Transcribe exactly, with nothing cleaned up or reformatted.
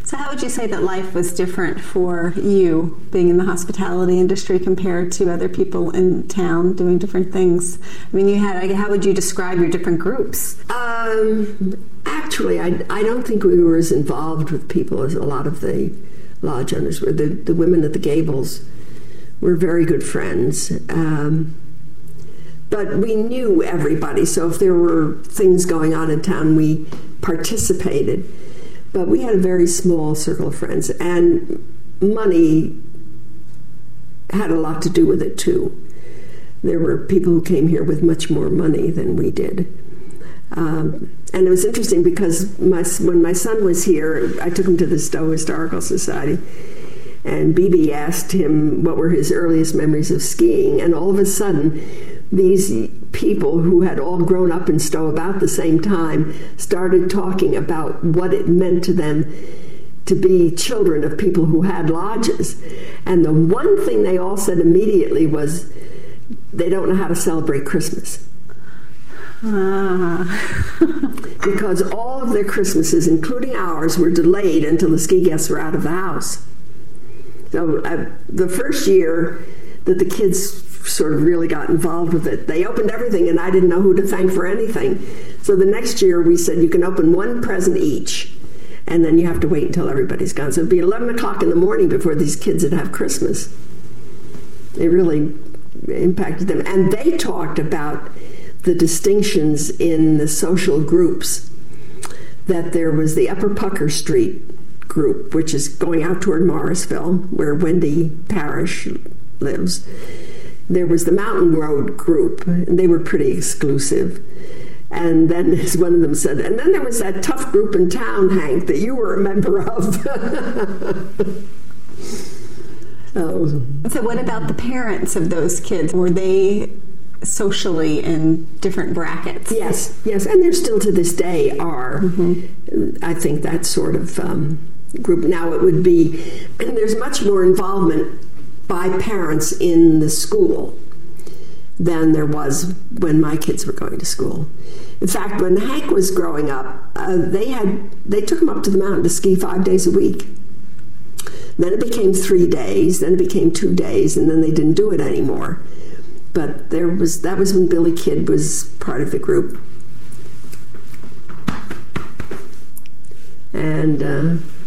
So how would you say that life was different for you being in the hospitality industry compared to other people in town doing different things? I mean, you had, how would you describe your different groups? Um, actually, I, I don't think we were as involved with people as a lot of the lodge owners were. The, the women at the Gables were very good friends. Um, but we knew everybody, so if there were things going on in town, we participated. But we had a very small circle of friends, and money had a lot to do with it, too. There were people who came here with much more money than we did. Um, and it was interesting because my, when my son was here, I took him to the Stowe Historical Society, and B B asked him what were his earliest memories of skiing, and all of a sudden, these people who had all grown up in Stowe about the same time started talking about what it meant to them to be children of people who had lodges. And the one thing they all said immediately was they don't know how to celebrate Christmas. Ah. Because all of their Christmases, including ours, were delayed until the ski guests were out of the house. So uh, the first year that the kids sort of really got involved with it, they opened everything and I didn't know who to thank for anything. So the next year we said you can open one present each and then you have to wait until everybody's gone. So it'd be eleven o'clock in the morning before these kids would have Christmas. It really impacted them. And they talked about the distinctions in the social groups, that there was the Upper Pucker Street group, which is going out toward Morrisville, where Wendy Parrish lives. There was the Mountain Road group, and they were pretty exclusive. And then, as one of them said, and then there was that tough group in town, Hank, that you were a member of. oh. So what about the parents of those kids? Were they socially in different brackets? Yes, yes, and there still to this day are, mm-hmm. I think, that sort of um, group. Now it would be, and there's much more involvement by parents in the school than there was when my kids were going to school. In fact, when Hank was growing up, uh, they had they took him up to the mountain to ski five days a week. Then it became three days, then it became two days, and then they didn't do it anymore. But there was that was when Billy Kidd was part of the group. And uh,